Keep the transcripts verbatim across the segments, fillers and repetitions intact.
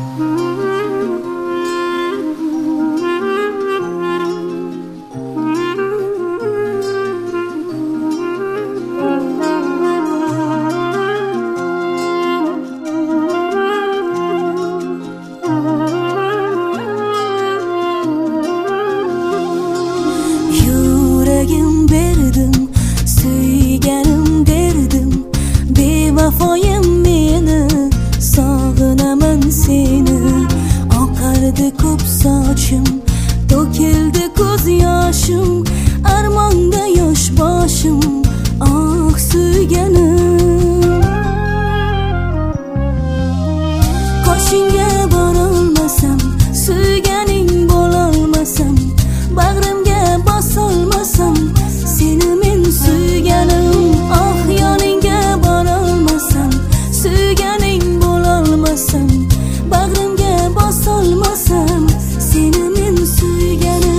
Yüreğim berdim, suyganim derdim. Bevafoyim meni, sog'inaman seni. Oqardi ko'p sochim, to'kildi ko'z yoshim. Armonda yosh boshim, ah suyganim. Qoshingga borolmasam, suyganing bo'lolmasam, bag'rimga bosolmasam, seni men suyganim. Ah yoningga borolmasam, suyganing bo'lolmasam, bag'rimga bosolmasam, seni men suyganim.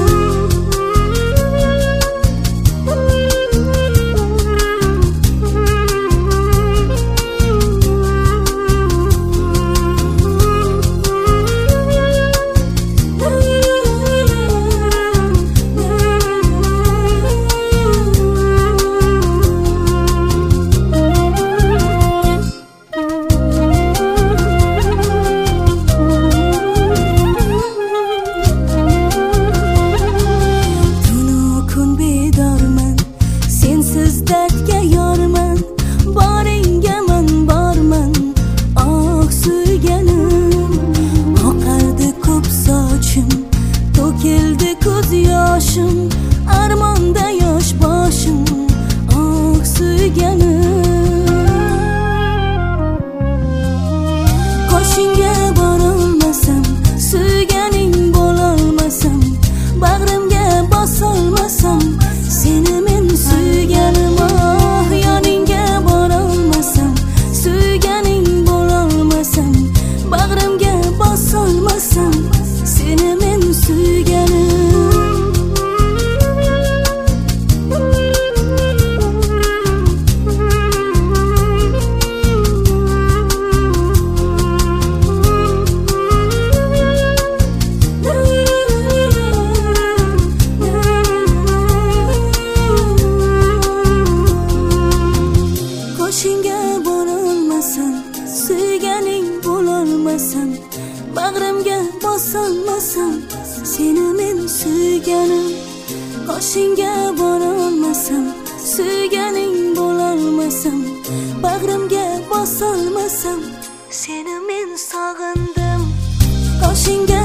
Armonda yosh boshim, ah suyganim. Qoshingga borolmasam, suyganing bo'lolmasam, bag'rimga bosolmasam, seni men suyganim. Ah yoningga borolmasam, suyganing bo'lolmasam, bag'rimga bosolmasam, seni men suyganim. Qoshingga borolmasam, suyganing bo'lolmasam, bag'rimga bosolmasam, seni men suyganim. Qoshingga borolmasam, suyganing bo'lolmasam, bag'rimga bosolmasam, seni men sog'indim. Qoshingga